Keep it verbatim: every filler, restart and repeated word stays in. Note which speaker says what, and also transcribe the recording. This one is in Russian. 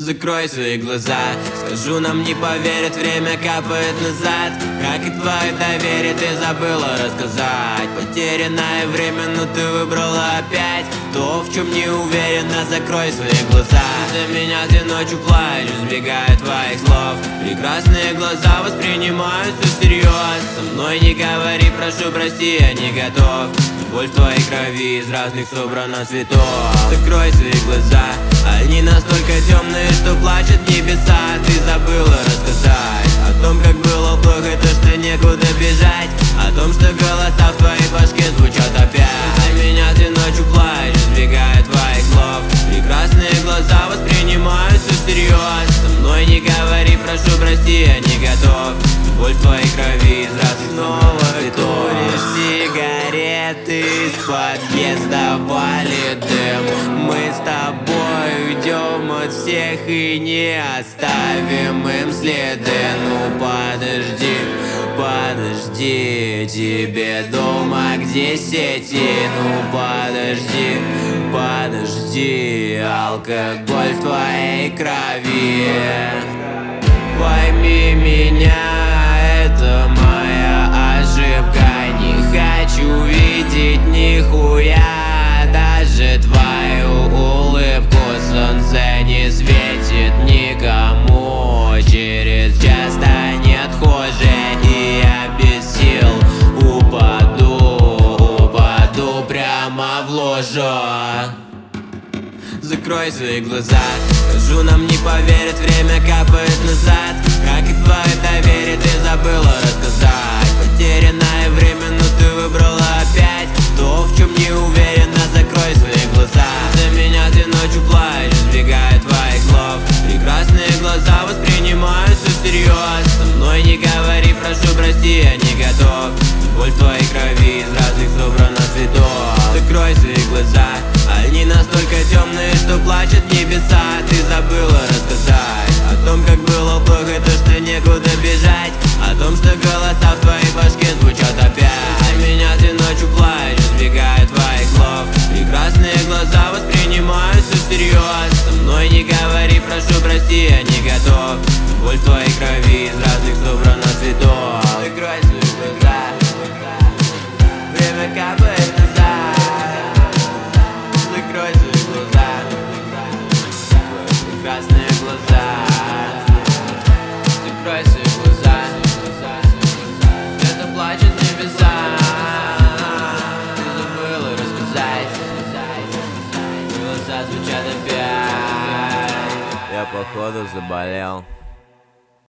Speaker 1: Закрой свои глаза, скажу, нам не поверят, время капает назад. Как и твое доверие, ты забыла рассказать. Потерянное время, но ты выбрала опять то, в чем не уверена. Закрой свои глаза. За меня ты ночью плачешь, избегая твоих слов. Прекрасные глаза воспринимают все всерьез. Со мной не говори, прошу, прости, я не готов. Боль в твоей крови из разных собрана цветов. Закрой свои глаза, они настолько темные, что плачут небеса. Ты забыла рассказать о том, как было плохо, то, что некуда бежать. О том, что голоса в твоей башке звучат опять. За меня ты ночью плачешь, избегая твоих слов. Прекрасные глаза воспринимают все всерьез. Со мной не говори, прошу, прости, я не готов. Боль в твоей крови из разных снова куришь сигареты, из подъезда валит дым. Мы с тобой уйдем от всех и не оставим им следы. Ну подожди, подожди, тебе дома где сети? Ну подожди, подожди, алкоголь в твоей крови. Пойми меня, это моя ошибка. Не хочу видеть нихуя, даже твою улыбку. Солнце не светит никому, через час станет хуже, и я без сил упаду, упаду прямо в лужу. Закрой свои глаза, скажу, нам не поверят, время капает назад. Как и твое доверие, ты забыла рассказать. Потерянное время, но ты выбрала опять то, в чем не уверена. Закрой свои глаза. За меня ты ночью плачешь, избегая твоих слов. Прекрасные глаза воспринимают все всерьез. Со мной не говори, прошу, прости, я не готов. Боль в твоей крови из разных собрана цветов. Закрой свои глаза, они настолько темные, что плачут небеса. Ты забыла рассказать о том, как было плохо, то, что некуда бежать. О том, что голоса в твоей башке звучат опять. За меня ты ночью плачешь, избегая твоих слов. Прекрасные глаза воспринимают все всерьез. Со мной не говори, прошу, прости, я не готов. Боль в твоей крови из разных собрана цветов. Закрой свои глаза, время капает назад. Закрой свои глаза, прекрасные глаза. Закрой свои глаза, это плачет небеса. Ты забыла рассказать, голоса звучат опять.
Speaker 2: Я походу заболел.